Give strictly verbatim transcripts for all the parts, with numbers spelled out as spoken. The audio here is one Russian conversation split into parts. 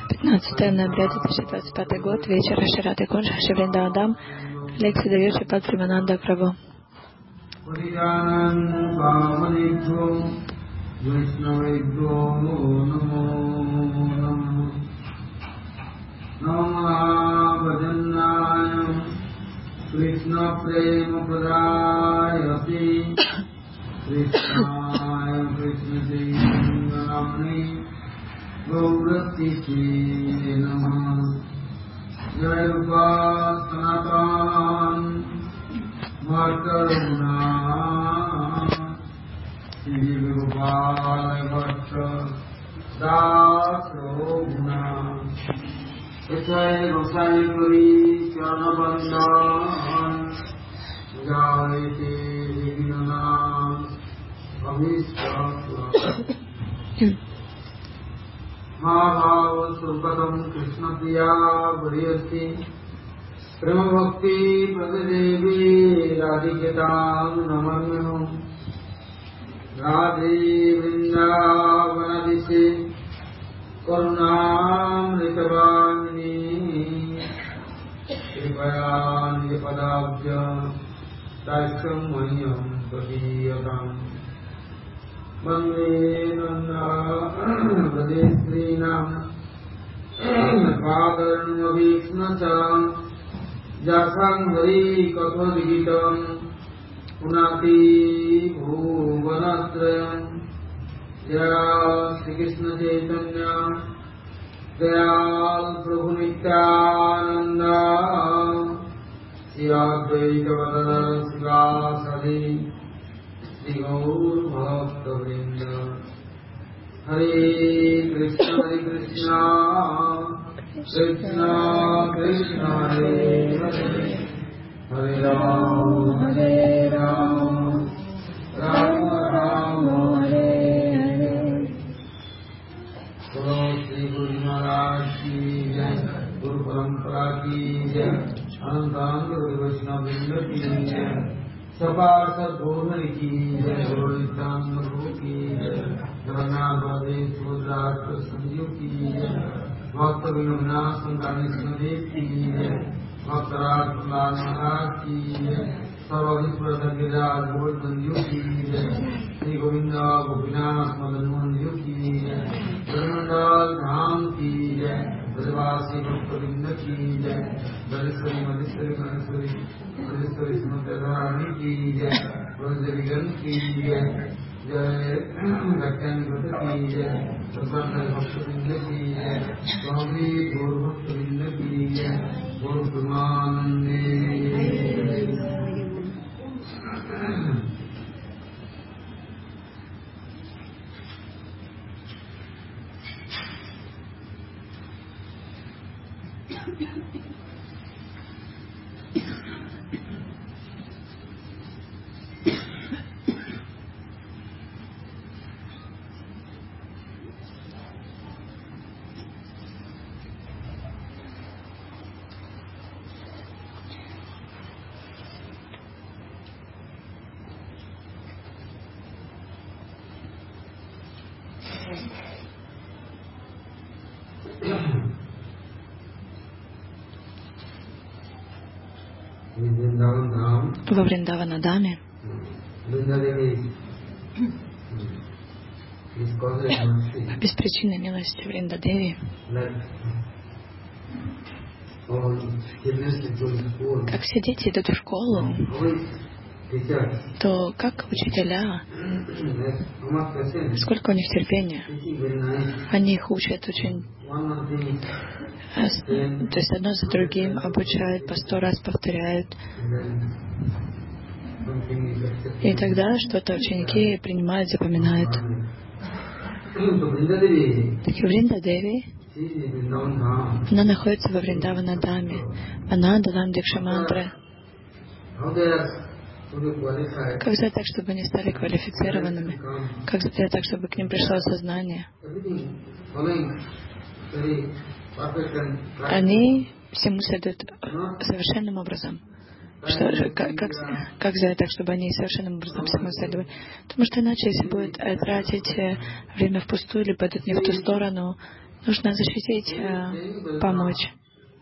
пятнадцатое ноября две тысячи двадцать пятый год, вечер, Шираты Кунж, Шивриндавадам, лекция дает Шрипад Примананда Прабху. Krishna Prema Pradayati Krishnaya Krishna Chaitanya Namni Gaurati Namah Jai Rupa Sanatan Bhattaruna Shri Gopal Bhatta Dasro Guna Echai Gosai Puri Charnabandan Jaiti Vignana Avishtatva Mahabhava Surpatam Krishna Priya Variyasi Prema Bhakti Pradadevi Radhiketam Namanyam Radhe Vrindavanadise Karunamritavamini Kripaya Nipadabhya Taisam Mayam Padiyatam Vande Nanda Pradestrinam Padarnam Vishnacham Jasam Hari Kathovigitam Unati Bhuvanatrayam Jaya Shri Krishna Chaitanya Dayal Prabhu Nityananda Shri Advaita Vadana Sivasadi Shri Gaur Bhakta Vrinda Hare Krishna Hare Krishna Krishna Krishna Hare Hare Hare Ram Hare Ram Ram Ram Hare Shri Guru Maharaj ki Jai, Guru Parampara ki Jai, Anantanga Vaishnava Vrinda ki Jai, Sapar Sadguru ki Jai, Guru Nityananda Prabhu ki Jai, Jagannath Baladev Subhadra Sanjeev ki Jai, Bhakta Vinod Sankani Smadev ki Jai, Bhakta Raj Prahlad Maharaj ki Jai, Sarvadhi Pradha Giriraj Govardhan Dev ki Jai, Shri Govinda Gopinath Madan Mohan Dev ki Jai, Mandal Dham ki Jai, Brajvasi Bhakta ki Jai, Bhariswari Madhishwari Manaswari Madhishwari Srimati Radharani ki Jai, Brajarigan ki Jai, Jai Bhaktani Bhatta ki Jai, Sarvanda Bhakta ki Jai, Swami Gaur Bhakta ki Jai, Gaur Pramanande. Во Вриндаванадаме беспричинной милости Вриндадеви, как все дети идут в школу, то как учителя, сколько у них терпения, они их учат очень, то есть одно за другим обучают, по сто раз повторяют. И тогда что-то ученики принимают, запоминают. Так и Вриндадеви, она находится во Вриндаванадаме. Она дала дикшамантры. Как сделать так, чтобы они стали квалифицированными? Как сделать так, чтобы к ним пришло осознание? Они всему следуют совершенным образом. Что, как, как, как сделать так, чтобы они совершенным образом всему следовали? Потому что иначе, если будет тратить время впустую, или пойдут не в ту сторону, Нужно защитить, помочь.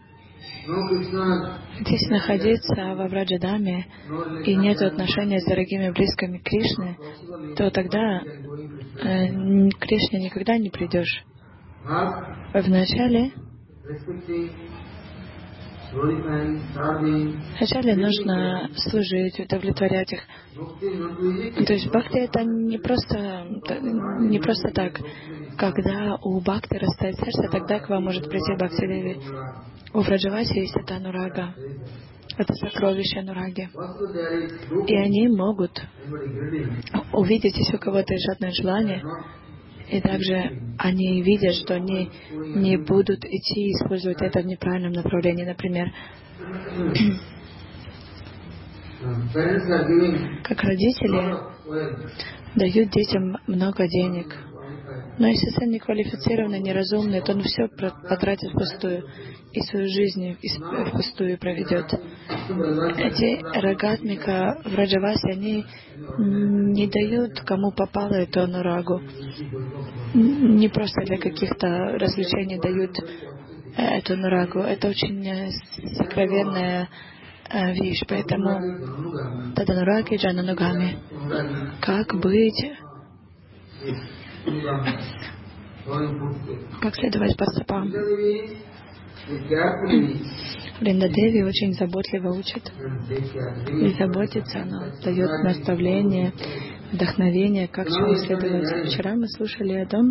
Если находиться во Враджадаме и нет отношения с дорогими близкими Кришны, то тогда э, к Кришне никогда не придешь. Вначале, вначале нужно служить, удовлетворять их. То есть бхакти — это не просто, не просто так. Когда у бхакти растает сердце, тогда к вам может прийти Бхакти Деви. У Враджаваси есть это анурага. Это сокровище анураги. И они могут увидеть, если у кого-то есть жадное желание, и также они видят, что они не будут идти и использовать это в неправильном направлении. Например, как родители дают детям много денег. Но если сын неквалифицированный, неразумный, то он все потратит впустую и свою жизнь впустую проведет. Эти рагатмика в Раджавасе, они не дают кому попало эту анурагу. Не просто для каких-то развлечений дают эту анурагу. Это очень сокровенная вещь. Поэтому таданураги джананугами. Как быть? Как следовать по стопам? Вриндадеви очень заботливо учит и заботится, она дает наставления, вдохновение, как чему следовать. Вчера мы слушали о том,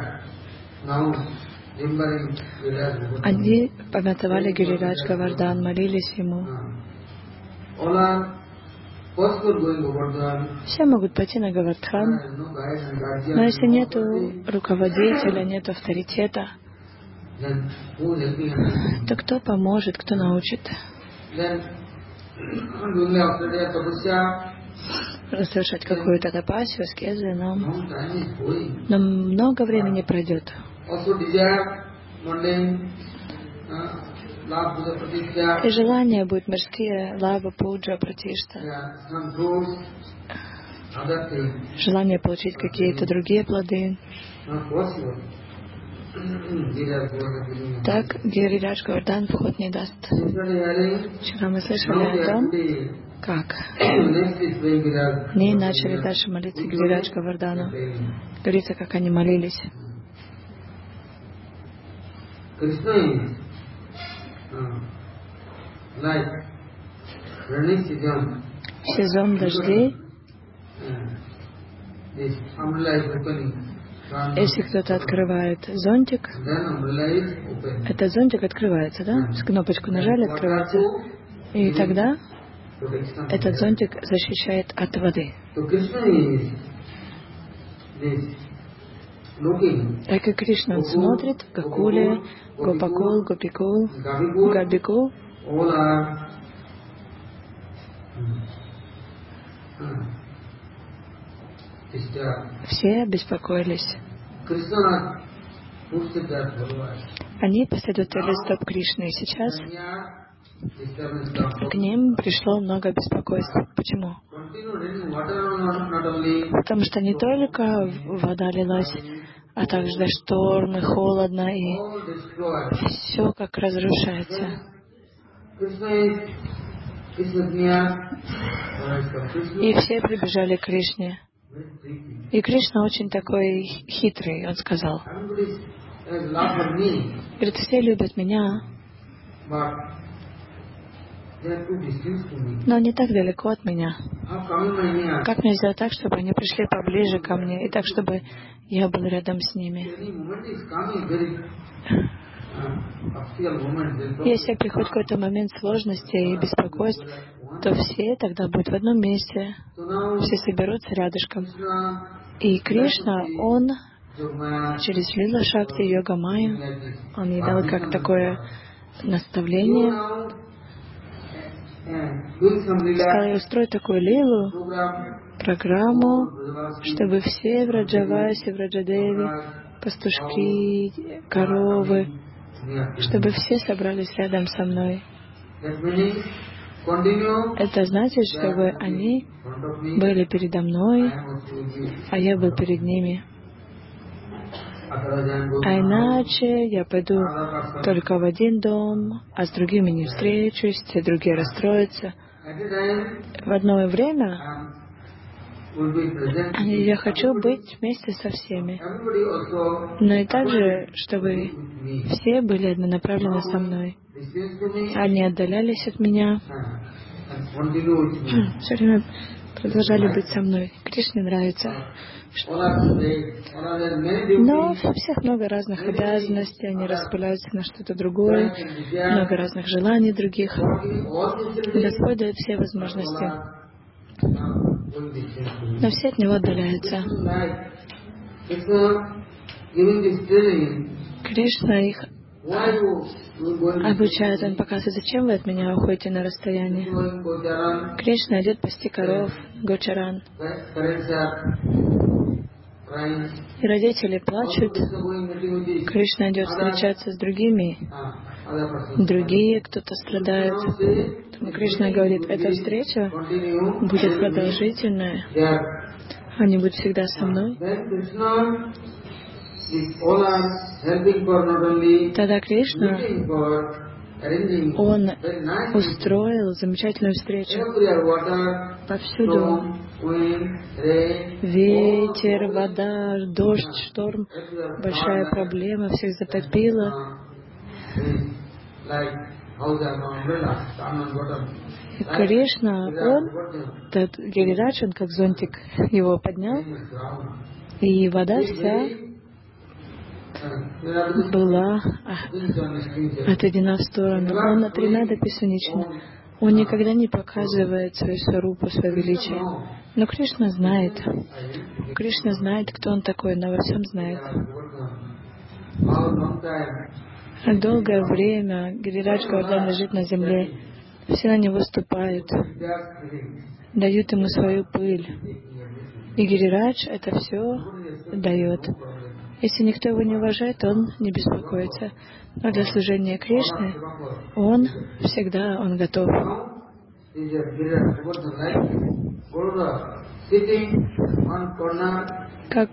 они помятовали Гирирадж Говардан, молились ему. Все могут пойти на Говардхан, но если нет руководителя, нет авторитета, то кто поможет, кто научит? Совершать какую-то тапасию, аскезы, но, но много времени пройдет. И желания будут мирские, лава, пуджа, пратишта. Желание получить какие-то другие плоды. Так Гирирадж Говардан вход не даст. Вчера мы слышали о том, как они начали дальше молиться Гирирадж Говардану. Говорится, как они молились. Сезон дождей. Если кто-то открывает зонтик, этот зонтик открывается, да? С кнопочку нажали, открывается. И тогда этот зонтик защищает от воды. Так и Кришна, он смотрит, Гакуле, Гопакул, Гопикул, Габикул. Все беспокоились. Они последовали стоп Кришны. И сейчас к ним пришло много беспокойства. Почему? Потому что не только вода лилась, а также штормы, холодно, и все как разрушается. И все прибежали к Кришне. И Кришна очень такой хитрый, он сказал. Говорит, все любят меня, но они так далеко от меня. Как мне сделать так, чтобы они пришли поближе ко мне, и так, чтобы я был рядом с ними? Если приходит какой-то момент сложности и беспокойств, то все тогда будут в одном месте, все соберутся рядышком. И Кришна, он через Лила Шакти, Йога Майю, он ей дал как такое наставление, сказал ей устроить такую лилу, программу, чтобы все Враджаваси, Враджадеви, пастушки, коровы, чтобы все собрались рядом со мной. Это значит, чтобы они были передо мной, а я был перед ними. А иначе я пойду только в один дом, а с другими не встречусь, все другие расстроятся. В одно время я хочу быть вместе со всеми, но и также, чтобы все были однонаправлены со мной. Они отдалялись от меня, все время продолжали быть со мной. Кришне нравится. Но у всех много разных обязанностей, они распыляются на что-то другое, много разных желаний других. Господь дает все возможности, но все от Него отдаляются. Кришна их обучает, Он показывает, зачем вы от меня уходите на расстояние. Кришна идет пасти коров, Гочаран. И родители плачут. Кришна идет встречаться с другими. Другие, кто-то страдает. Поэтому Кришна говорит, эта встреча будет продолжительная. Они будут всегда со мной. Тогда Кришна, Он устроил замечательную встречу. Повсюду ветер, вода, дождь, шторм, большая проблема, всех затопило. Кришна, Он, этот Гирирадж, Он как зонтик его поднял, и вода вся была отведена в сторону. Он на Тринада Писунична. Он никогда не показывает свою сварупу, свое величие. Но Кришна знает. Кришна знает, кто Он такой, но во всем знает. Долгое время Гирирадж Говардан лежит на земле. Все на него ступают, дают ему свою пыль. И Гирирадж это все дает. Если никто его не уважает, он не беспокоится. Но для служения Кришне он всегда он готов. Как,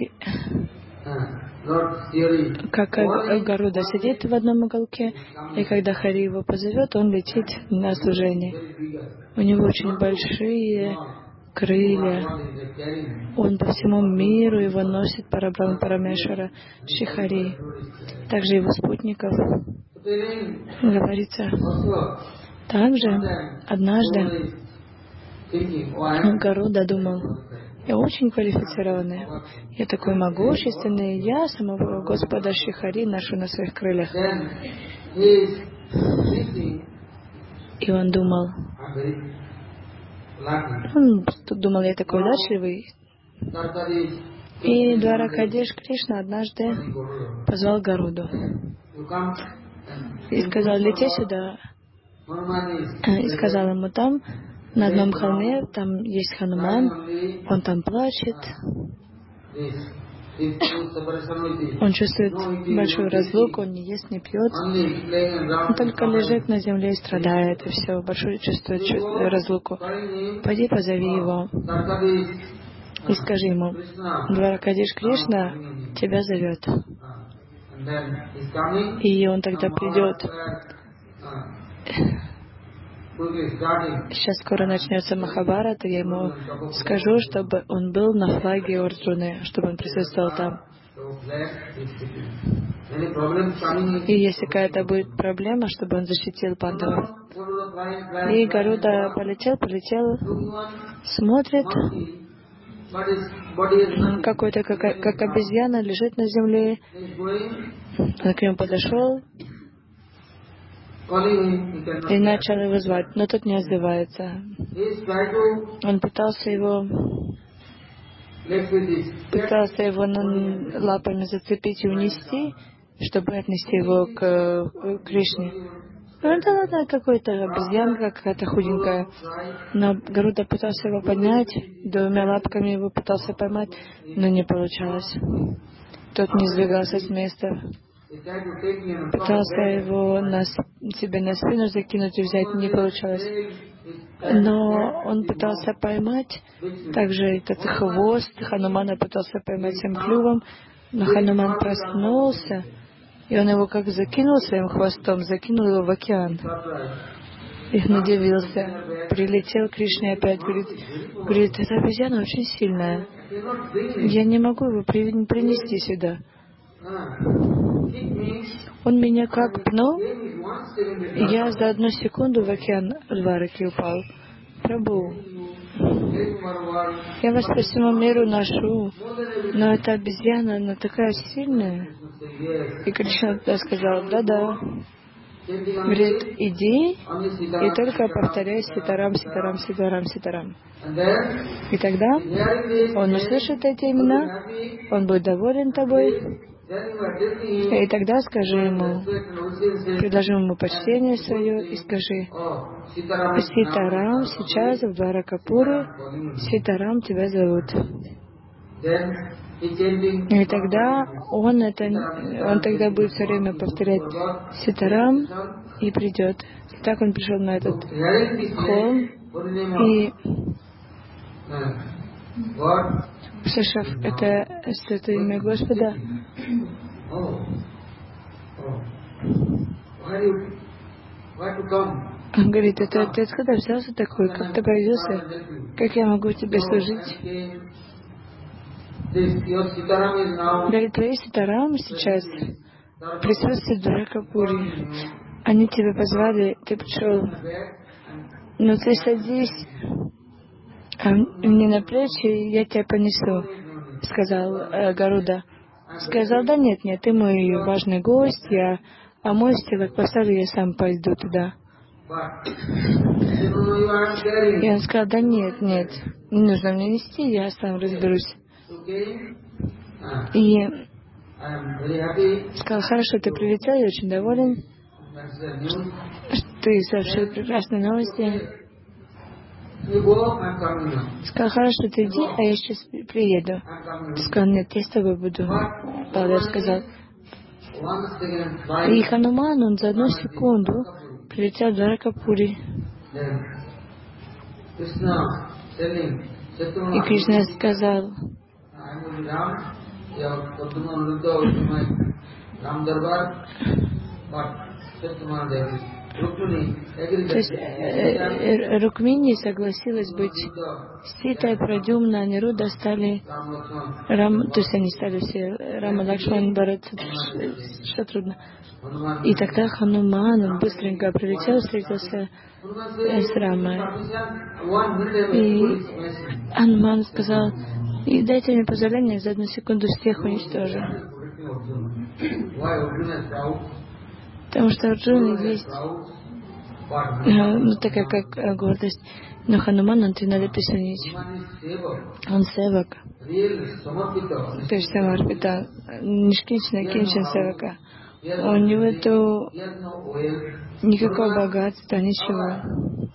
как Гаруда сидит в одном уголке, и когда Хари его позовет, он летит на служение. У него очень большие крылья. Он по всему миру его носит Парабрахма Парамешвара Шри-Хари. Также его спутников. Говорится. Также однажды Гаруда думал, я очень квалифицированный, я такой могущественный, я самого Господа Шри-Хари ношу на своих крыльях. И он думал, Он тут думал, я такой удачливый. И Дваракадиш Кришна однажды позвал Гаруду и сказал, лети сюда. И сказал ему, там, на одном холме, там есть Хануман, он там плачет. Он чувствует большую разлуку, он не ест, не пьет. Он только лежит на земле и страдает, и все, большую чувствует разлуку. Пойди позови его и скажи ему, Дваракадиш Кришна тебя зовет. И он тогда придет. Сейчас скоро начнется Махабхарата, я ему скажу, чтобы он был на флаге Арджуны, чтобы он присутствовал там. И если какая-то будет проблема, чтобы он защитил пандавов. И Гаруда полетел, полетел, смотрит, какой-то, как, как обезьяна, лежит на земле. Он к нему подошел и начал его звать, но тот не отзывается. Он пытался его пытался его лапами зацепить и унести, чтобы отнести его к Кришне. Ну да ладно, какой-то обезьянка, какая-то худенькая. Но Гаруда пытался его поднять, двумя лапками его пытался поймать, но не получалось. Тот не сдвигался с места. Пытался его на себе на спину закинуть и взять, не получалось. Но он пытался поймать, также этот хвост Ханумана пытался поймать своим клювом, Но Хануман проснулся, и он его как закинул своим хвостом, закинул его в океан. И он удивился. Прилетел Кришна опять, говорит, говорит, эта обезьяна очень сильная. Я не могу его при- принести сюда. Он меня как пнул, и я за одну секунду в океан Двараки упал. Прабху, я вас по всему миру ношу, но эта обезьяна, она такая сильная. И Кришна тогда сказал, да-да. Говорит, иди и только повторяй Ситарам, Ситарам, Ситарам, Ситарам. И тогда он услышит эти имена, он будет доволен тобой. И тогда скажи ему, предложи ему почтение свое и скажи, Ситарам сейчас в Дваракапуре, Ситарам тебя зовут. И тогда он это, он тогда будет все время повторять Ситарам и придет. И так он пришел на этот холм и, услышав это, это имя Господа, он говорит, это ты откуда взялся такой, как ты появился, как я могу тебе служить? Говорит, твои Ситарам сейчас присутствуют в Дваракапуре. Они тебя позвали, ты пришел. Но ты садись а мне на плечи, я тебя понесу, сказал э, Гаруда. Сказал, да нет, нет, ты мой важный гость, я, а мой как поставлю, я сам пойду туда. И он сказал, да нет, нет, не нужно мне нести, я сам разберусь. И сказал, хорошо, ты прилетел, я очень доволен. Ты сообщил прекрасные новости. Сказал, хорошо, ты иди, а я сейчас приеду. Сказал, нет, я с тобой буду. Балдар сказал. И Хануман, он за одну секунду прилетел в Дваракапури. И Кришна сказал, то есть э, Рукмини согласилась быть Ситой, Прадюмна, Анируда стали Рам, то есть они стали все Рама, Лакшман, Барат, Шатрудна. И тогда Хануман, он быстренько прилетел, встретился с Рамой. И Хануман сказал, и дайте мне позволение, за одну секунду всех уничтожу. Потому что Арджуна есть ну, такая как э, гордость. Но Хануман, он надо присоединить. Он севак. То есть самарпита, нишкинчина, кинчин севака. У него нету никакого богатства, ничего.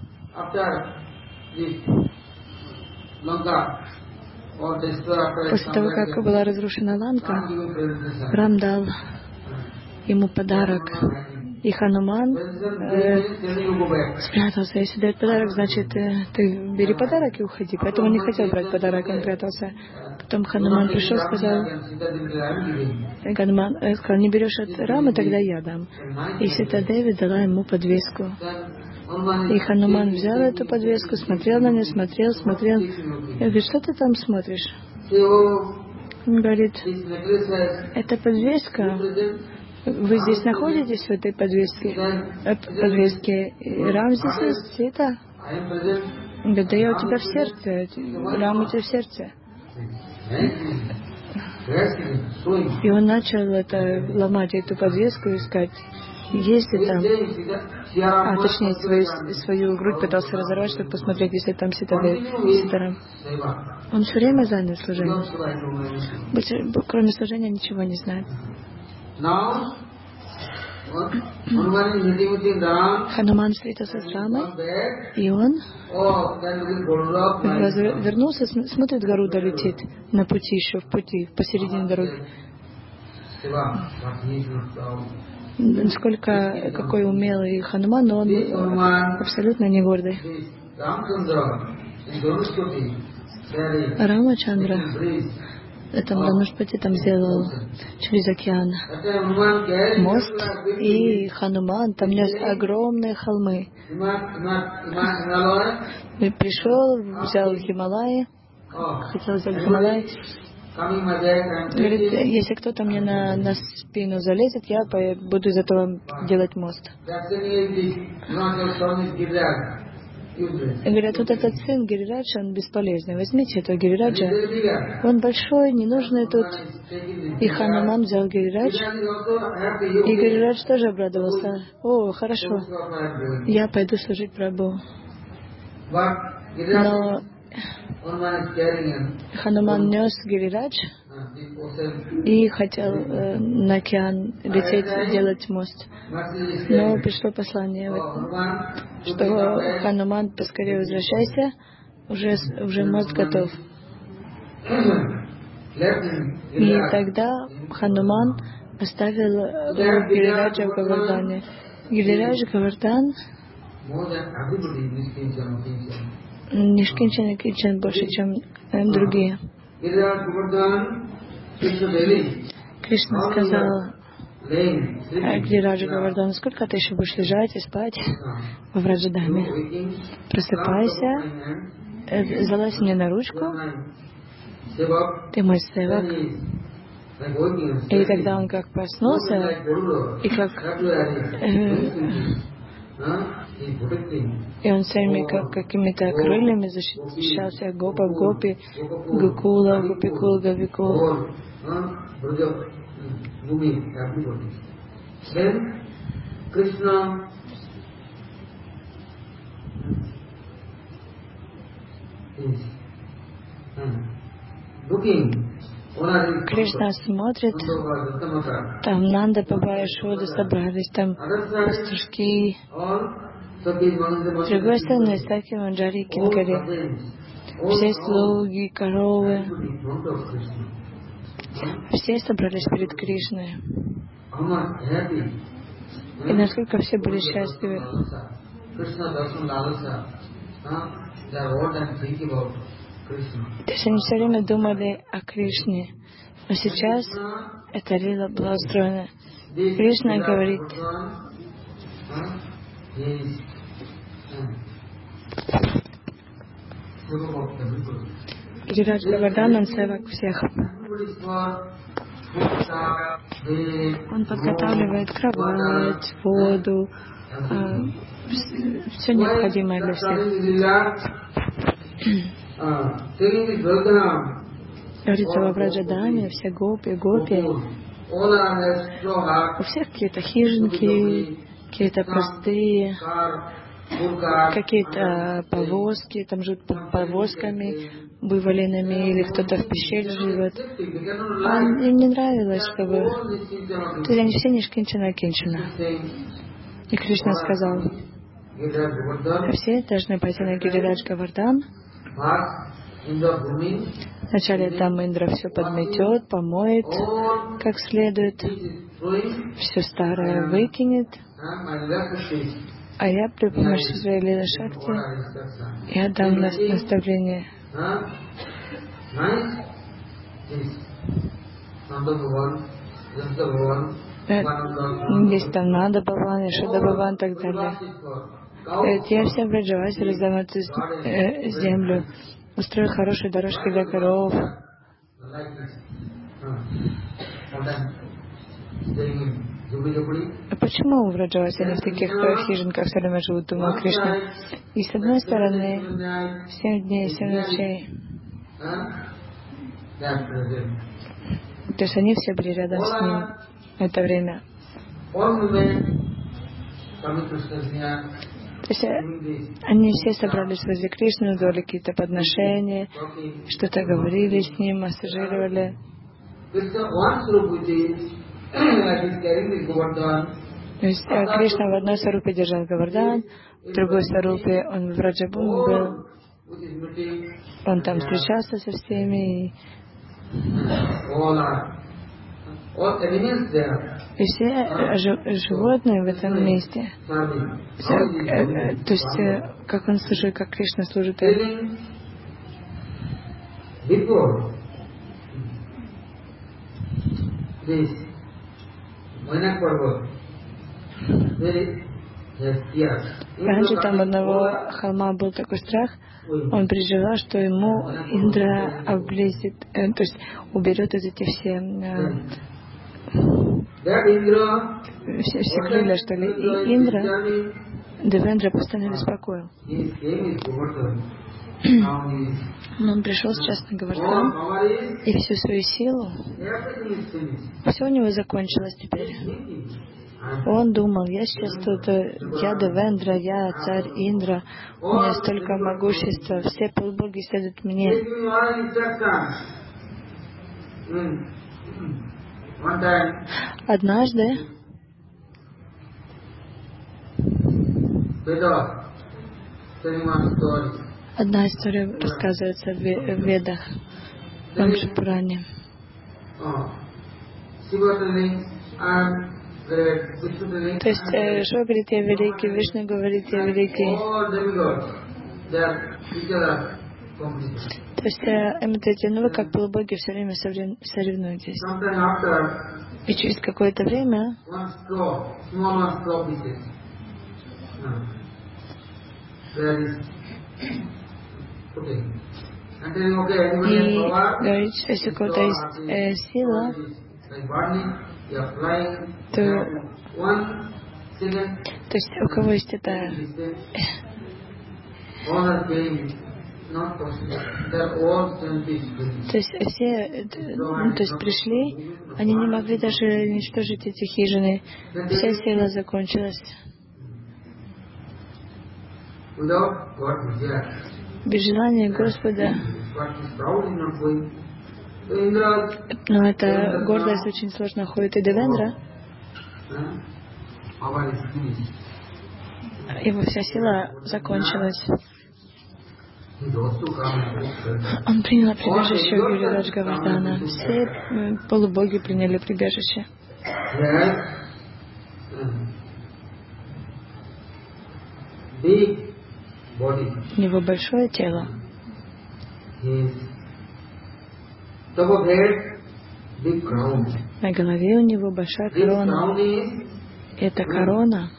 После того, как была разрушена Ланка, Рам дал ему подарок. И Хануман э, спрятался. Если дает подарок, значит, э, ты бери подарок и уходи. Поэтому он не хотел брать подарок, он прятался. Потом Хануман пришел, сказал, Хануман э, сказал, не берешь от Рамы, тогда я дам. И Сита Деви дала ему подвеску. И Хануман взял эту подвеску, смотрел на нее, смотрел, смотрел. Я говорю, что ты там смотришь? Он говорит, эта подвеска, вы здесь находитесь в этой подвеске? подвеске. Рам здесь есть, Сита? Говорит, да я у тебя в сердце, Рам у тебя в сердце. И он начал это, ломать эту подвеску, искать. Если там, а точнее свою, свою грудь пытался разорвать, чтобы посмотреть, если там Ситарам. Он все время занят служением. Больше, кроме служения ничего не знает. Хануман встретился с Рамой, и он вернулся, смотрит, Гаруда летит на пути, еще в пути, посередине дороги. Насколько, какой умелый Хануман, но он абсолютно не гордый. Рамачандра, Там Дханушпати там сделал через океан мост, и Хануман там нес огромные холмы. И пришел, взял Гималаи, хотел взять Гималаи. Говорит, если кто-то мне на, на спину залезет, я буду из этого делать мост. И говорят, вот этот сын Гирираджа, он бесполезный. Возьмите этого Гирираджа. Он большой, ненужный тут. И Хануман взял Гирираджа. И Гирирадж тоже обрадовался. О, хорошо, я пойду служить Прабху. Но Хануман нес Гирирадж и хотел э, на океан лететь, делать мост. Но пришло послание, что Хануман, поскорее возвращайся, уже, уже мост готов. И тогда Хануман оставил Гирираджа в Говардхане. Гирирадж Говардхан Нишкинчан и Кинчан больше, чем э, другие. Кришна сказал Гирираджу Говардхану, сколько ты еще будешь лежать и спать в Враджадаме? Просыпайся, э, залазь мне на ручку, ты мой севак. И тогда он как проснулся, и как э, и он все время как какими-то крыльями защищал всех гопов, гопи, Гокула, Гопикул, Гавикул. Кришна смотрит, там Нанда, Баба и Шода собрались, там пастушки. С другой стороны, Саки, Манджари, Кинкари, все слуги, коровы, все собрались перед Кришной. И насколько все были счастливы. То есть они все время думали о Кришне. Но сейчас эта лила была устроена. Кришна говорит, Гирирадж Говардхан, он севак всех. Он подготавливает кровать, воду, э, все необходимое для всех. Говорится, во Враджадаме все гопи, гопи. У всех какие-то хижинки, какие-то простые, какие-то повозки, там живут под повозками вываленными, или кто-то в пещере живет. А им не нравилось, чтобы... То есть они все нишкинчана кинчана. И Кришна сказал, все должны пойти на Гирирадж Говардхан. Вначале там Индра все подметет, помоет как следует, все старое выкинет, а я при помощи своей Лила Шакти я дам наставление. Есть там Нанда Бхаван, Ишода Бхаван и так далее. Я всем Браджаваси раздам эту э, землю, устрою хорошие дорожки для коров. А почему в Браджаваси они в таких хижинках все время живут, думал Кришна? И с одной стороны, семь дней, семь ночей. То есть они все были рядом с ним в это время. То есть они все собрались возле Кришны, делали какие-то подношения, что-то говорили с ним, массажировали. То есть Кришна в одной сварупе держал Говардхан, в другой сварупе он в Раджабхуми был. Он там встречался со всеми. И все животные в этом месте. То есть, как он служит, как Кришна служит им. this Mainak Parvat, very yes. Раньше там у одного холма был такой страх, он переживал, что ему Индра облезет, э, то есть уберет из эти все, э, все, все крылья, что ли. И Индра, Девендра постоянно беспокоил. Но он пришел сейчас на Говардхан, и всю свою силу, все у него закончилось теперь. Он думал, я сейчас тут, я Девендра, я царь Индра, у меня столько могущества, все полубоги следуют мне. Однажды одна история рассказывается в Ведах, в Вамшапуране. То есть э, Шива говорит, я великий, Вишну говорит, я великий. То есть э, ну вы как полубоги все время соревнуетесь. И через какое-то время и говорит, что если у кого-то есть э, сила, то, то есть у кого есть это то есть все ну, то есть пришли, они не могли даже уничтожить эти хижины, вся сила закончилась. Без желания Господа. Но эта гордость очень сложно ходит. И Девендра, его вся сила закончилась. Он принял прибежище у Гирирадж Говардхана. Все полубоги приняли прибежище. У него большое тело. На голове у него большая корона. Эта корона,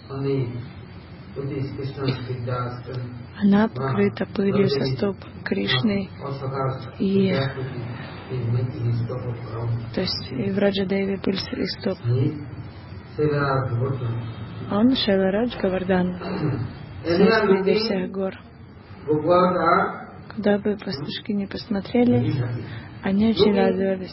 она покрыта пылью со стоп Кришны. И, то есть и в Раджадеве пыль из стоп. Он Шайларадж Говардхан, среди всех гор. Куда бы пастушки не посмотрели, они очень радовались.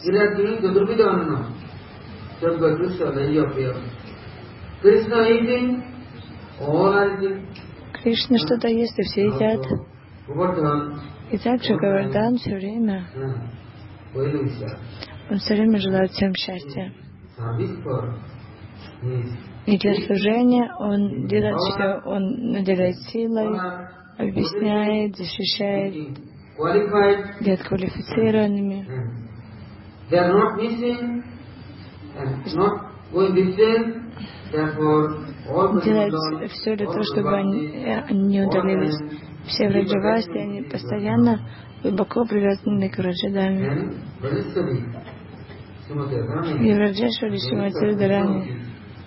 Кришна что-то ест, и все едят. И также Говардхан все время, он все время желает всем счастья. И для служения он делает все, он наделяет силой, объясняет, защищает, делает квалифицированными. Делает все для того, чтобы они, они не удалились. Все враджавасти, они постоянно глубоко привязаны к Раджадаме. И Раджешвари Шримати Радхарани.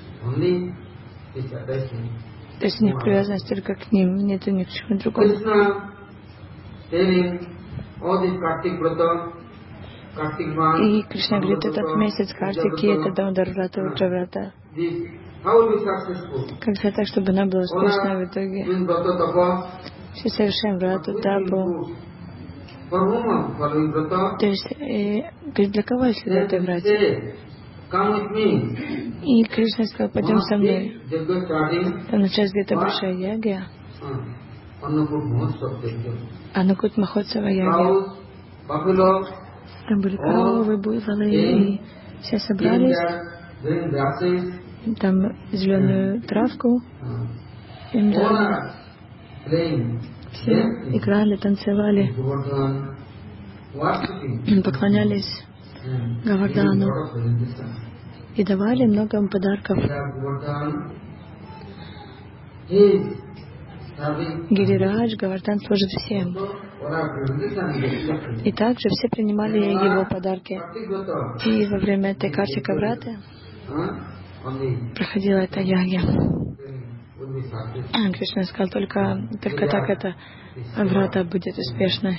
То есть у них привязанность только к ним, нет ни к чему другому. И Кришна говорит, этот месяц Картики, это Дамодар-врата, Удра-врата. Как сделать так, чтобы она была успешной в итоге? Все совершаем врату, тапу. То есть, э, для кого я следую этой врате? И Кришна сказал, пойдем со мной. Там началась где-то большая яга. Анукут Махотсава яги. Там были коровы, буйволы, и все собрались. Там зеленую травку им дали. Все играли, танцевали, поклонялись Говардхану и давали много подарков. Гирирадж Говардхан служит всем. И также все принимали его подарки. И во время этой Картика Враты проходила эта ягья. Кришна сказал, только, только так эта врата будет успешной.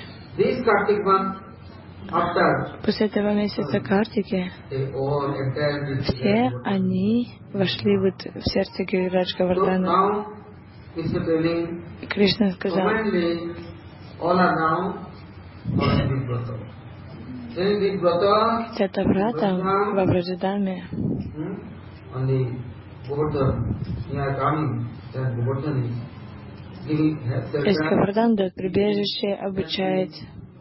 После этого месяца Картики все они вошли вот в сердце Гирирадж Говардхана. Кришна сказал, это врата во Враджадаме. Из Говардхан дает прибежище, обучает.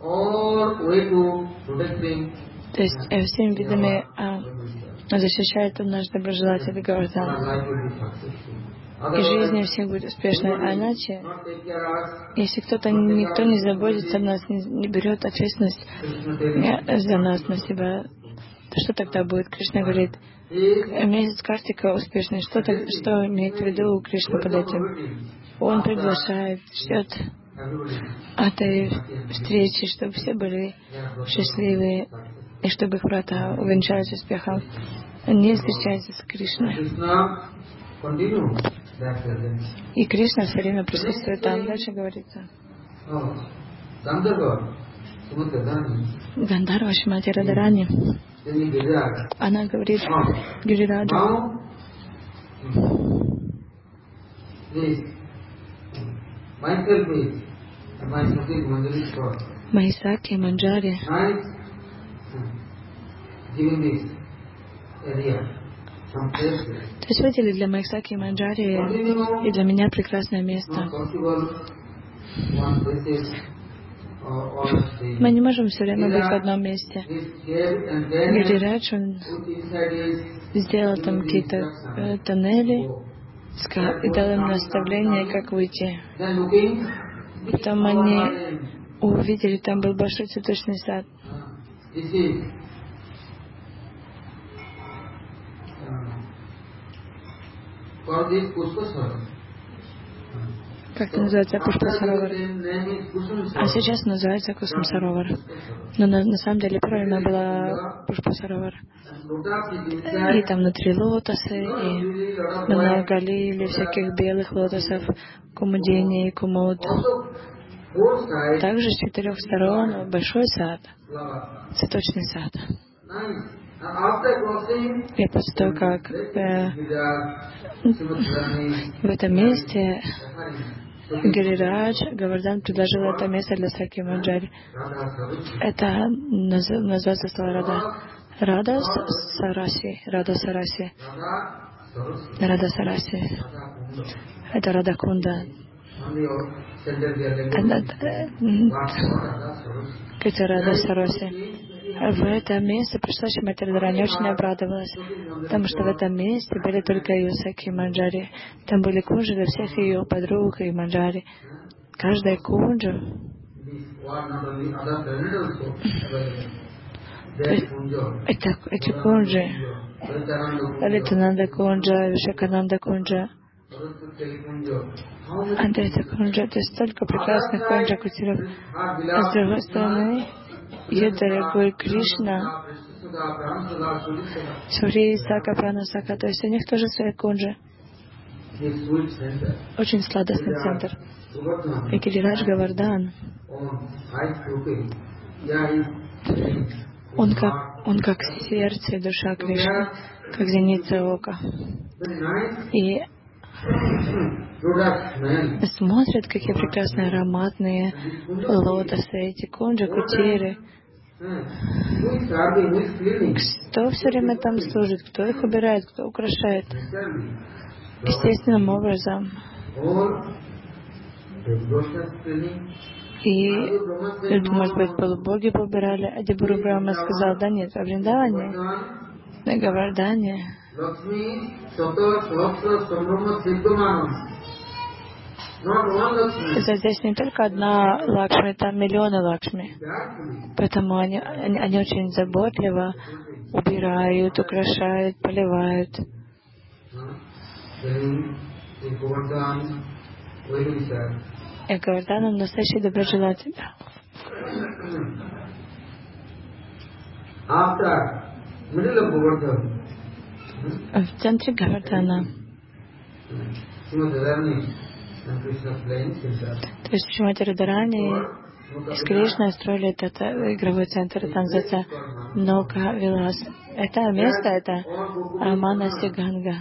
То есть всеми видами а, защищает он наш доброжелатель Говардхан. И жизнь всех будет успешной. А иначе, если кто-то, никто не заботится о нас, не, не берет ответственность за нас на себя, то что тогда будет? Кришна говорит, месяц Картика успешный. Что, так, что имеет в виду Кришна под этим? Он приглашает, ждет этой встречи, чтобы все были счастливы, и чтобы их врата увенчались успехом. Он не встречается с Кришной. И Кришна все время присутствует там. Дальше говорится. Гандарва Шримати Радарани. Она говорит Гирираджу: Махисаки Манджари то есть выделили для Махисаки и Манджари и для меня прекрасное место. Мы не можем все время быть в одном месте. Гирирадж, он сделал там какие-то э, тоннели и дал им наставление, как выйти. Потом они увидели, там был большой цветочный сад. Как это называется? Пушпа Саровар. А сейчас называется Кусум Саровар. Но на, на самом деле правильно была Пушпа Саровар. И там внутри лотосы, и много лилий, всяких белых лотосов, кумудини и кумуд. Также с четырех сторон большой сад, цветочный сад. И после того, как э, в этом месте Гирирадж Говардхан предложил это место для Саки Манджари. Это называется слово Рада. Рада Сараси. Рада Сараси. Рада Сараси. Это Рада Кунда. Это Рада Сараси. В это место пришла Шримати Радарани, очень обрадовалась, потому что в этом месте были только ее Саки и Манджари. Там были кунджи для всех ее подруг и Манджари. Каждая кунджа, это, эти кунджи, Лалитананда кунджа, Вишакананда кунджа, Адвайта кунджа, то есть столько прекрасных кунджа кутиров. А с другой стороны, ее дорогой Кришна, Сури, Сака, Прана, Сака, то есть у них тоже свои кунджи. Очень сладостный центр. И Гирирадж Говардхан, он как, он как сердце и душа Кришны, как зеница ока. И смотрят, какие прекрасные ароматные лотосы, эти кунджи, кутиры. Кто все время там служит, кто их убирает, кто украшает. Естественным образом. И, может быть, полубоги поубирали. Адибуру Брахма сказал, да нет, во Вриндаване, на Говардхане здесь не только одна Лакшми, там миллионы Лакшми. Поэтому они, они, они очень заботливо убирают, украшают, поливают. И Говардан, он настоящий доброжелатель. В центре Говардана. То есть Шримати Радхарани и с Кришной строили этот игровой центр, это называется Наука Вилас. Это место, это Манаси Ганга.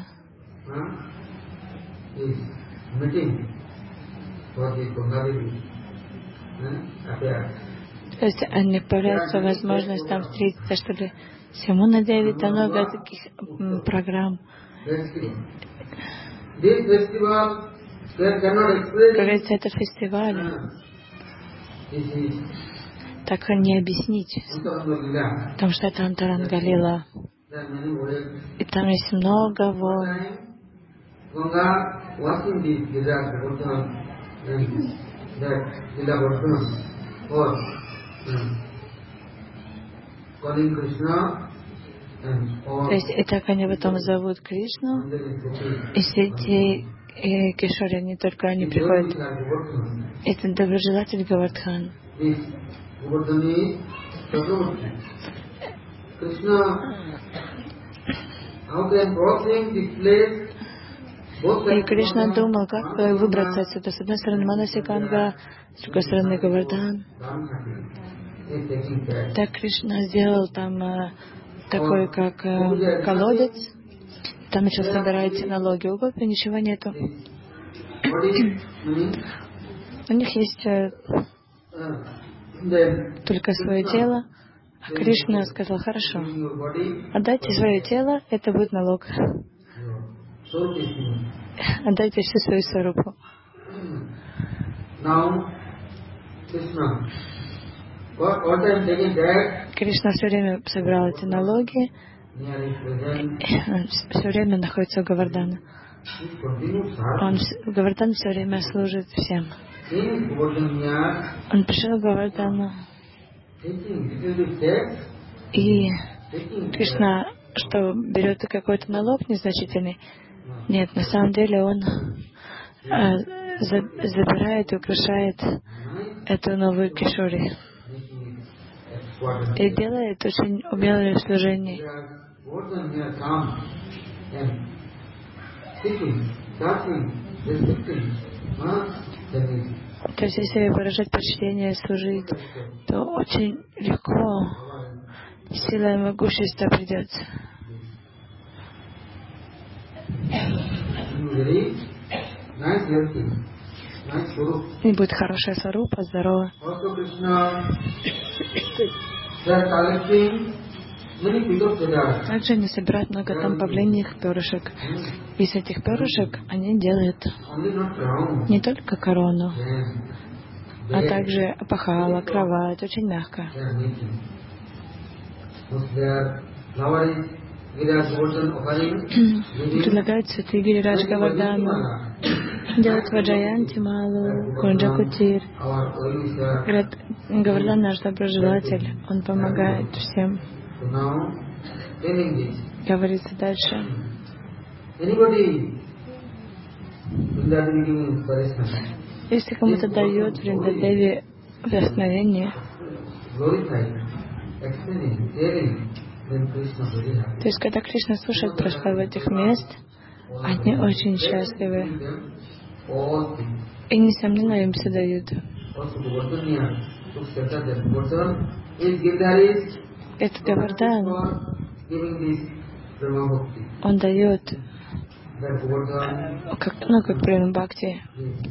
То есть они появляются возможность там встретиться, чтобы с Ямуна Деви, там много таких м, программ. Говорится, этот фестиваль, так не объяснить, потому что это Антарангалила. И там есть много волн. То есть и так они потом зовут Кришну, и все эти и кишори, они только они приходят. Это доброжелатель Говардхан. И Кришна думал, как выбраться отсюда. С одной стороны Манаси Ганга, с другой стороны Говардан. Так Кришна сделал там э, такой, как э, колодец. Там начал собирать налоги. У гопи ничего нету. У них есть э, только свое тело. А Кришна сказал: хорошо, отдайте свое тело, это будет налог. Отдайте всю свою сварупу. Кришна все время собирал эти налоги, все время находится у Говардана. Он, Говардан все время служит всем. Он пришел к Говардану, и Кришна, что берет какой-то налог незначительный? Нет, на самом деле он э, за, забирает и украшает эту новую кишори. И делает очень умелое служение. То есть, если выражать почтение, служить, то очень легко сила и могущество придется. И будет хорошая сварупа, здорово. Также они собирают много там павлиньих перышек. Из этих перышек они делают не только корону, а также опахала, кровать, очень мягко. Предлагают цветы Гирирадж Говардану, делают Ваджаянти Малу, Кунджакутир. Говорят, Говардан наш доброжелатель, он помогает всем. Говорится дальше. Если кому-то дает Вриндадеви вдохновение, то есть, когда Кришна слушает про славу этих мест, они очень счастливы. И, несомненно, им все дают. Это Говардан. Он дает, как, ну, как према бхакти.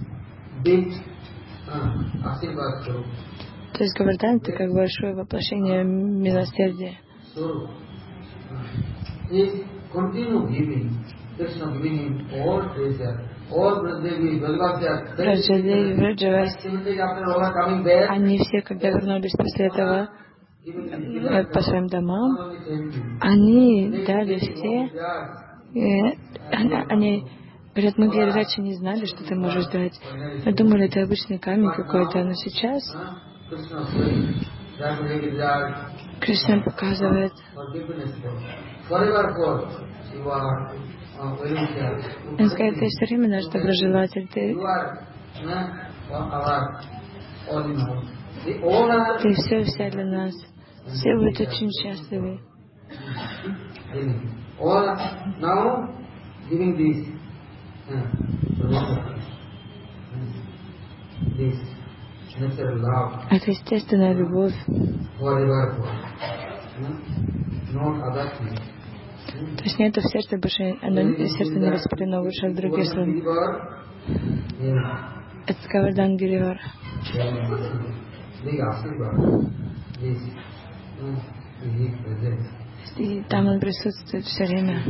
То есть Говардан — это как большое воплощение милосердия. Раджадеви, Враджаваси, они все, когда вернулись после этого по своим домам, они дали все, и они говорят, мы, Гирирадж, не знали, что ты можешь дать. Мы думали, это обычный камень какой-то, но сейчас Кришна показывает, он сказать, ты все время наш доброжелатель, ты Ты все, вся для нас. Все будут очень счастливы. Это естественная любовь. То есть нет в сердце больше, оно сердце не распределено больше в другие слова. Это Говардан Гиривар. И там он присутствует все время.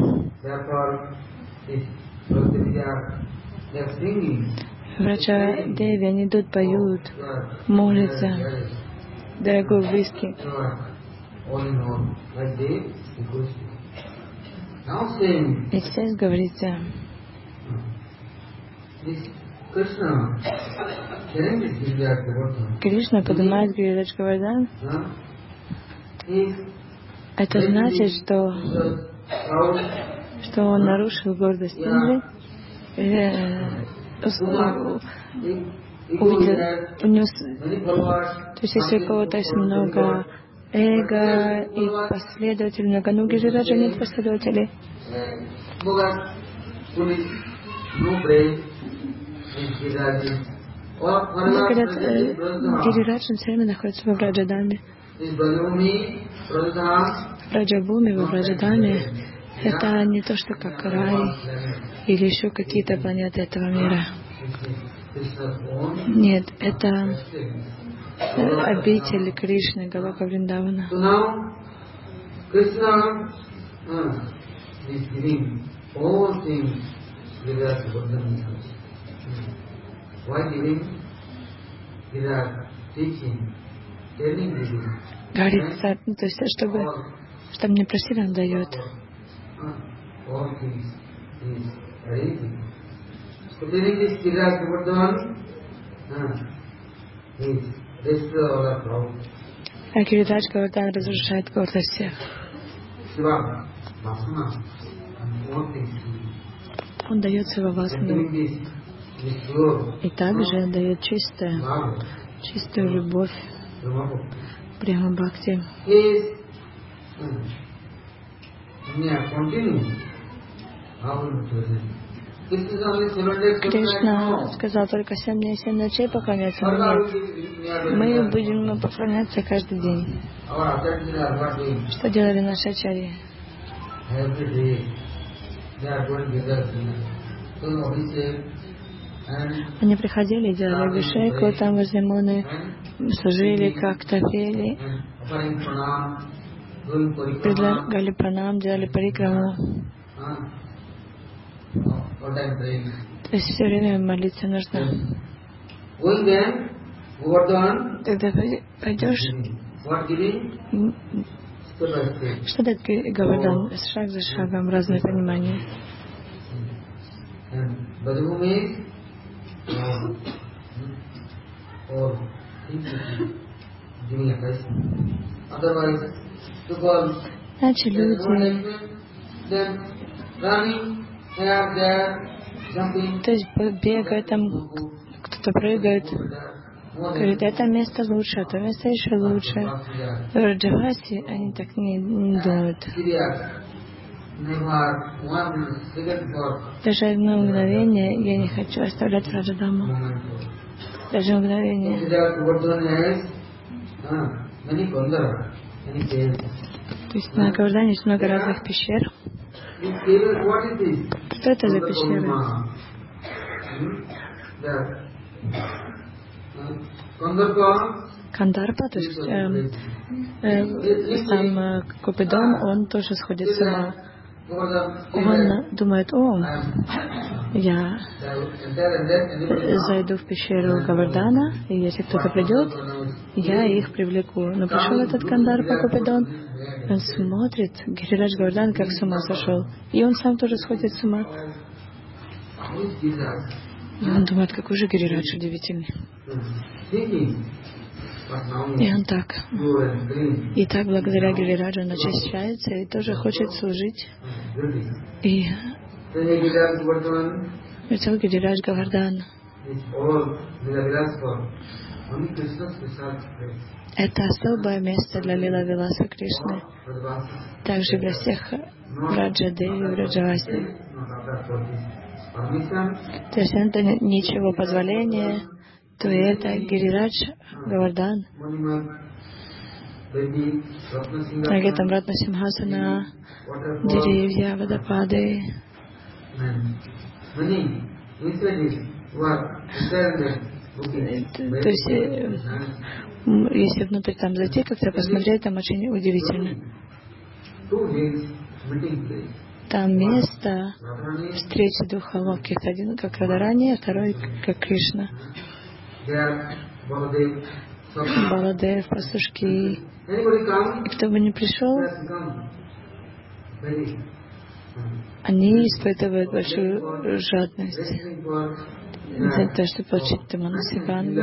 Врача Деви, они идут, поют, молятся, дорогой близкий. И здесь говорится, Кришна поднимает Гирирадж Говардан. Это значит, что, что он нарушил гордость Индри, увидел, унес. То есть если у кого-то есть много эго и последователей, много, но у Гирираджа нет последователей. Говорят, э, Гирирадж все время находится во Враджадаме. Враджабуми во Враджадаме — это не то, что как рай или еще какие-то планеты этого мира. Нет, это обитель Кришны, Галока Вриндавана. Говорится, ну, то есть, чтобы, чтобы не просили, он дает. А Гиридрадж Говардан разрушает гордость всех. Он дает свою васану. И также дает чистое, чистую любовь, прямо бхакти. Кришна сказал только семь дней, семь ночей поклоняться, но нет. Мы будем поклоняться каждый день. Что делали наши ачарьи? Они приходили, делали абхишеку, там возле Муны, служили как-то, пели, предлагали пранам, делали парикраму. То есть все время молиться нужно. Когда пойдешь, что дает Говардан? Шаг за шагом, разные понимания. Иначе люди, то есть бегают там, кто-то прыгает, говорит, это место лучше, это место еще лучше. В Раджавасе они так не, не думают. Даже на мгновение я не хочу оставлять Раджадаму. Даже мгновение. То есть на Говардане есть много разных пещер. Что это за пещеры? Кандарпа, то есть э, э, сам э, Купидон, он тоже сходит с ума. Он думает, о, я зайду в пещеру Говардана, и если кто-то придет, я их привлеку. Но пришел этот Кандарпа Купидон, он смотрит, Гирирадж Говардан как с ума сошел. И он сам тоже сходит с ума. И он думает, какой же Гирирадж удивительный. И он так. И так благодаря Гирираджу он очищается и тоже хочет служить. И пришел Гирирадж Говардан. Это особое место для Лила Виласа Кришны. Также для всех Враджа Деви, Враджаваси. То есть это ничего позволения, то это Гирирадж, Говардан, Агетам Ратна Симхасана, деревья, водопады. То есть, если внутрь там зайти, как-то посмотреть, там очень удивительно. Там место встречи двух холмов, один как Радарани, а второй как Кришна. Баладев, пастушки. И кто бы ни пришел, они испытывают большую жадность для того, чтобы получить Таманасиганду.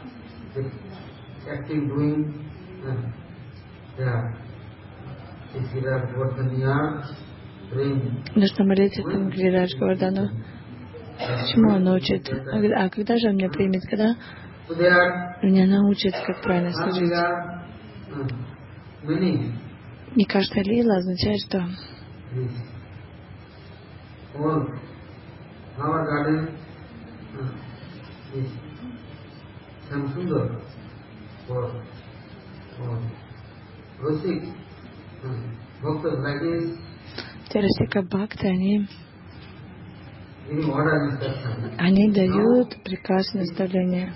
Нужно молиться этому Гирирадж Говардану. Чему он научит? А когда же он меня примет? Когда меня научит, как правильно служить? Не каждая лила означает, что те Расика Бхакты, они, они дают приказ, наставления.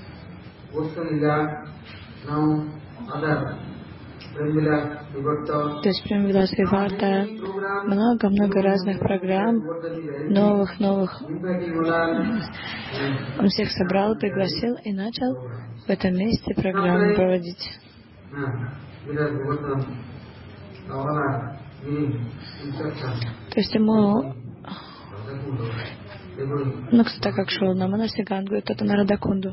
То есть Премвилас Виварта, много-много разных программ, новых-новых. Он всех собрал, пригласил и начал в этом месте программу проводить. То есть ему, ну кто-то как шел на Манасиганду, кто-то на Радакунду.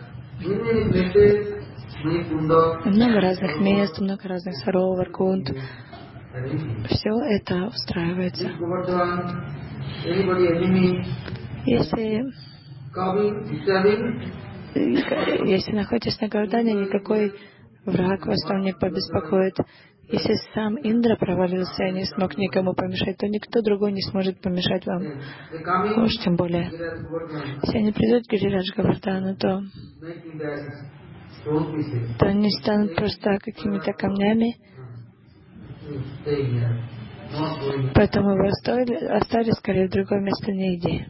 Много разных мест, много разных саровар, кунд. Все это устраивается. Если, если находитесь на Говардане, никакой враг вас там не побеспокоит. Если сам Индра провалился и не смог никому помешать, то никто другой не сможет помешать вам. Уж тем более, если они придут к Гирирадж Говардану, то, то они станут просто какими-то камнями. Поэтому вы остались, скорее, в другое место не иди.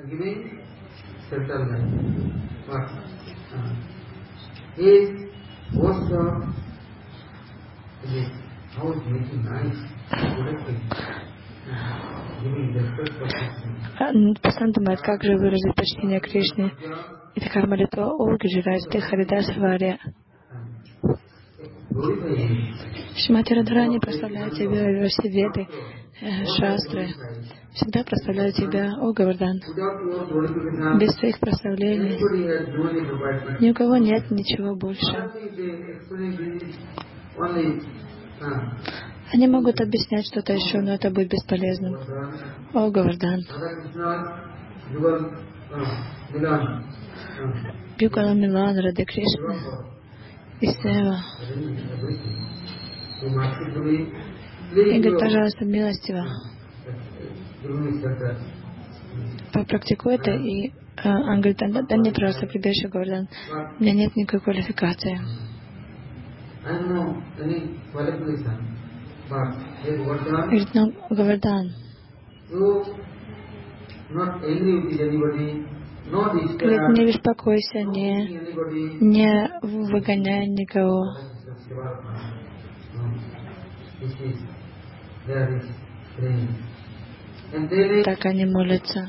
Пасан думает, как же выразить почтение Кришне. И такая молитва: «О Гирирадж, ты Харидас Варья». Шримати Радхарани прославляет тебя, во все веды, шастры. Всегда прославляю тебя, о Говардан. Без твоих прославлений ни у кого нет ничего больше. Они могут объяснять что-то еще, но это будет бесполезным. О Говардан. Бьюкала Милан, Раде Кришна и Сева. И говорит: пожалуйста, милостиво, попрактикуй это. И а, он говорит: да, дай мне, пожалуйста, прибежище, Говардан. У меня нет никакой квалификации. Говорит: ну, Говардан, говорит, не беспокойся, не, не выгоняй никого. Так они молятся.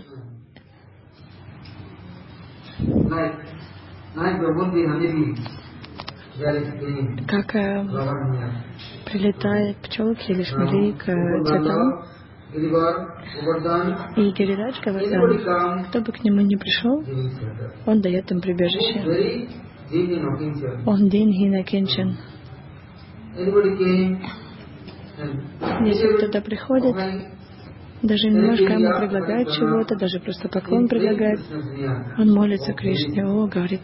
Как э, прилетают пчелки или шмели к цветам, и Гирирадж Говардан, кто бы к нему ни пришел, он дает им прибежище. Он дин-хина кинчен. Если кто-то приходит Даже немножко ему предлагает чего-то, даже просто поклон предлагает. Он молится Кришне, о, говорит,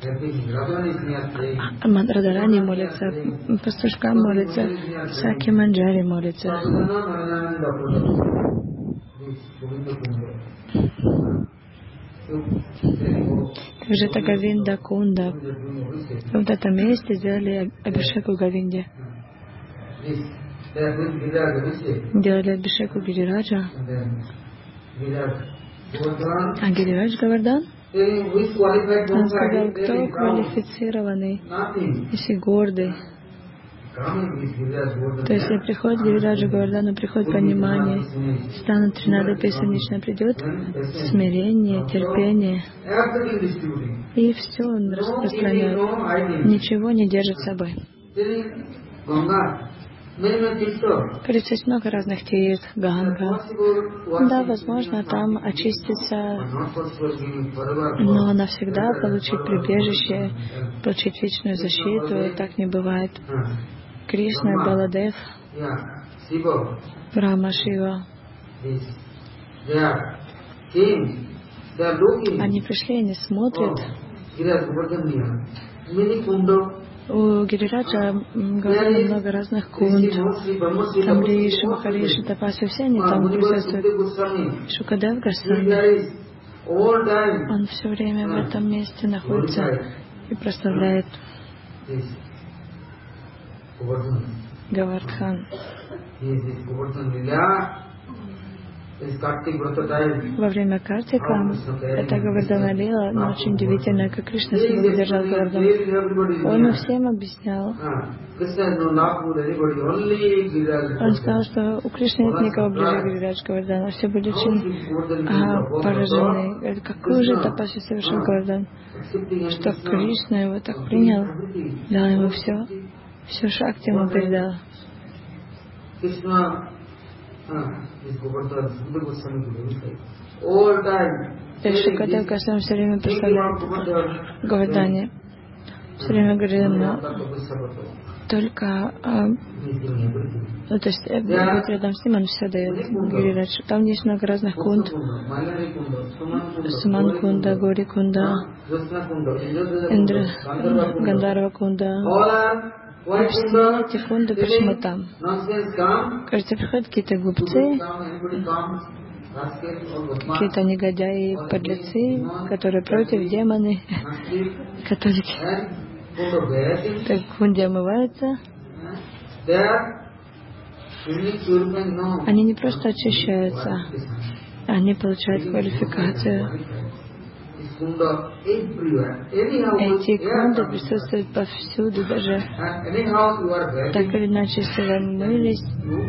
Радharani молится, пастушкам молится, Саки Манджари молится. Также это Говинда Кунда. В этом месте сделали Абхишеку Говинде. Делали Абхишеку Гирираджа. А Гирирадж Говардхан? Он сказал, кто квалифицированный, если гордый. То есть, если приходит Гирираджа Говардхану, приходит понимание, станут тринада песенничная, придет смирение, терпение, и все он распространяет, ничего не держит с собой. Говорится, есть много разных тирт, Ганга. Да, возможно, там очиститься, но навсегда получить прибежище, получить вечную защиту, так не бывает. Кришна, Баладев, Брахма, Шива. Они пришли, они смотрят. У Гирираджа Говардхана много разных кунд. Там Риши, Махариши, Тапаси, все они там присутствуют. Шукадев Госвами, он все время в этом месте находится и прославляет Говардхан. Во время Картика это Говардхана Лила, но очень удивительно, как Кришна себя выдержал Говардхан. Он всем объяснял. Он сказал, что у Кришны нет никого ближе Гирирадж Говардхана. Все были очень а, поражены. Говорит, какую же тапасию совершил Говардхан, что Кришна его так принял, дал ему все, все шакти ему передал. То есть Шукадев Госвами все время представляет Говардхане. Все время говорит ему, только а, ну, то есть быть рядом с ним он все дает. Гирирадж. Там есть много разных кунд. Суман Кунда, Гори Кунда, Индра, Гандарва Кунда. И все эти кунды почему там? Кажется, приходят какие-то глупцы, какие-то негодяи, подлецы, которые против, демоны, католики. Так в кунде омываются. Они не просто очищаются, они получают квалификацию. Эти кунды присутствуют повсюду, даже так или иначе, если вы омылись,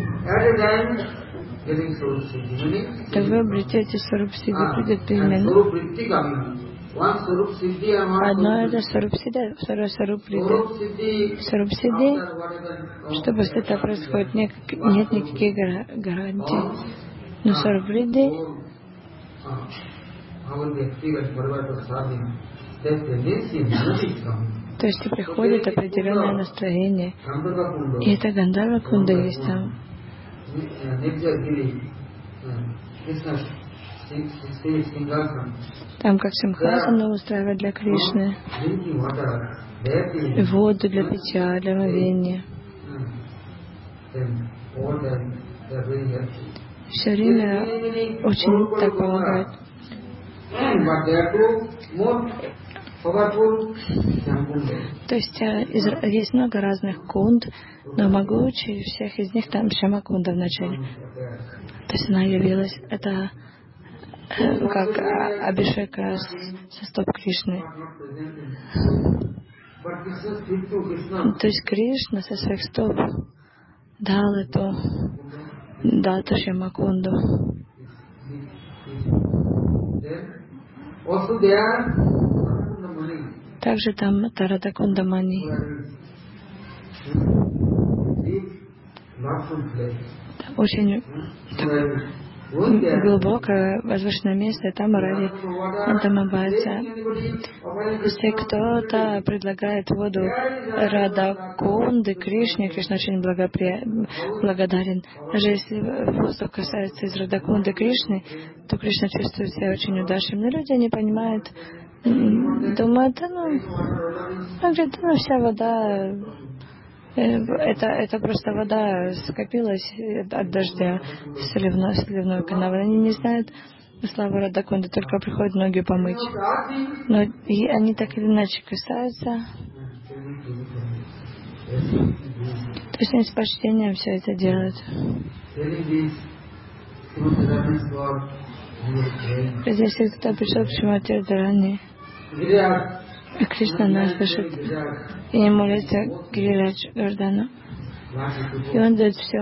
то вы обретете Сварупсидди, придет перемена. Одно это Сварупсидди, второе Сваруприда. Сварупсидди, что после этого происходит, нет, нет никаких гарантий. Но Сваруприды то есть приходит определенное настроение. И это Гандхарва Кунда есть там. Там как Симхасана устраивают для Кришны, воду для питья, для омовения. Все время очень так помогает. То есть из, есть много разных кунд, но могучий всех из них там Шьяма Кунда в начале. То есть она явилась, это э, как Абхишека со стоп Кришны. То есть Кришна со своих стоп дал эту дату Шьяма Кунду. Также там Тарада Кунда Мани. Очень глубокое возвышенное место, и там ради там обается. Если кто-то предлагает воду Радакунды Кришне, Кришна очень благопри... благодарен. Даже если воздух касается из Радакунды Кришны, то Кришна чувствует себя очень удачным. Но люди не понимают, думают, да ну, а говорит, ну вся вода, это, это просто вода скопилась от дождя, сливной, сливной канал. Они не знают славу Радакунды, только приходят ноги помыть. Но и они так или иначе касаются. То есть они с почтением все это делают. Если кто-то пришел к Шримати Радхарани, и Кришна нас слышит, и не молится Гирирадж Говардхану, и он дает все.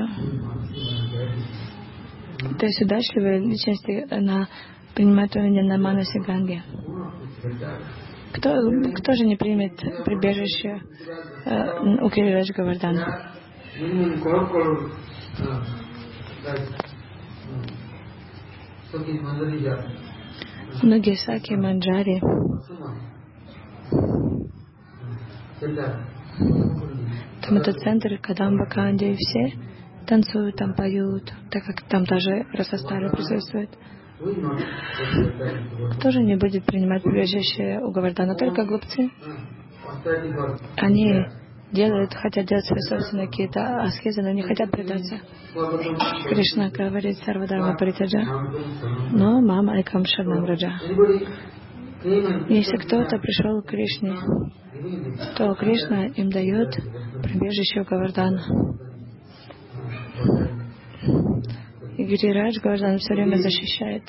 То есть удачливые личности на, принимают уровень на Манасе Ганге. Кто, кто же не примет прибежище э, у Гирирадж Говардхана? Многие саки, манджари, там это центр Кадамба Канди, все танцуют, там поют, так как там даже Расастара присутствует. Тоже не будет принимать прибежище у Говардхана, только глупцы. Они делают, хотят делать свои собственные какие-то аскезы, но не хотят предаться. Кришна говорит Сарвадарма Паритяджа, но мама Айкам Шарнам Раджа. Если кто-то пришел к Кришне, то Кришна им дает прибежище у Говардхана. И Гирирадж Говардхан все время защищает.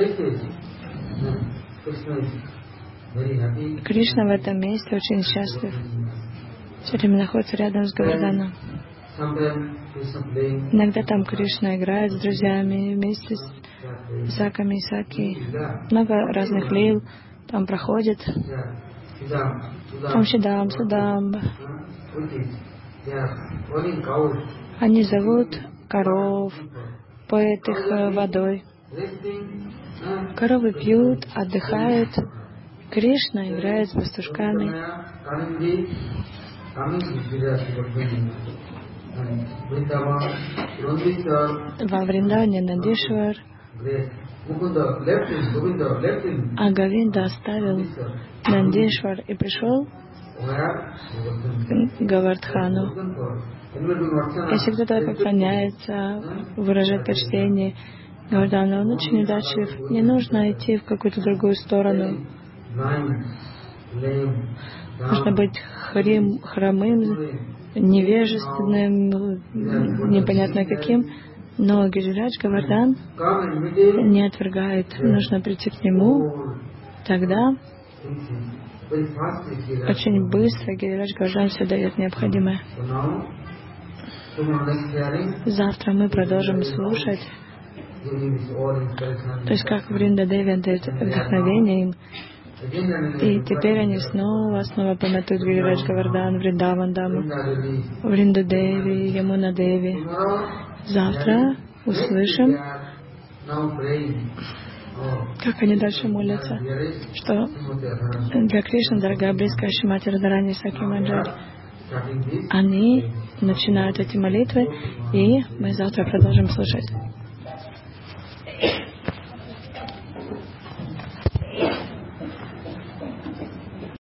Кришна в этом месте очень счастлив. Все время находится рядом с Говардханом. Иногда там Кришна играет с друзьями вместе с Саками и Саки. Много разных лил там проходит. Там Шидам, Судам. Они зовут коров, поят их водой. Коровы пьют, отдыхают. Кришна играет с пастушками. Во Вриндаване Нандишвар, а Говинда оставил Нандишвар и пришел к Говардхану. Если кто-то поклоняется, выражает почтение Говардхану, он очень удачлив. Не нужно идти в какую-то другую сторону. Нужно быть хрим, хромым, невежественным, непонятно каким. Но Гирирадж Говардхан не отвергает. Нужно прийти к нему. Тогда очень быстро Гирирадж Говардхан все дает необходимое. Завтра мы продолжим слушать. То есть как Вринда Деви дает вдохновение им. И теперь они снова, снова помятуют Гирирадж Говардхан, Вриндаван Даму, Вринду Деви, Ямуна Деви. Завтра услышим, как они дальше молятся, что для Кришны, дорогая, близкая Шримати Радхарани Саки Манджари, они начинают эти молитвы, и мы завтра продолжим слушать.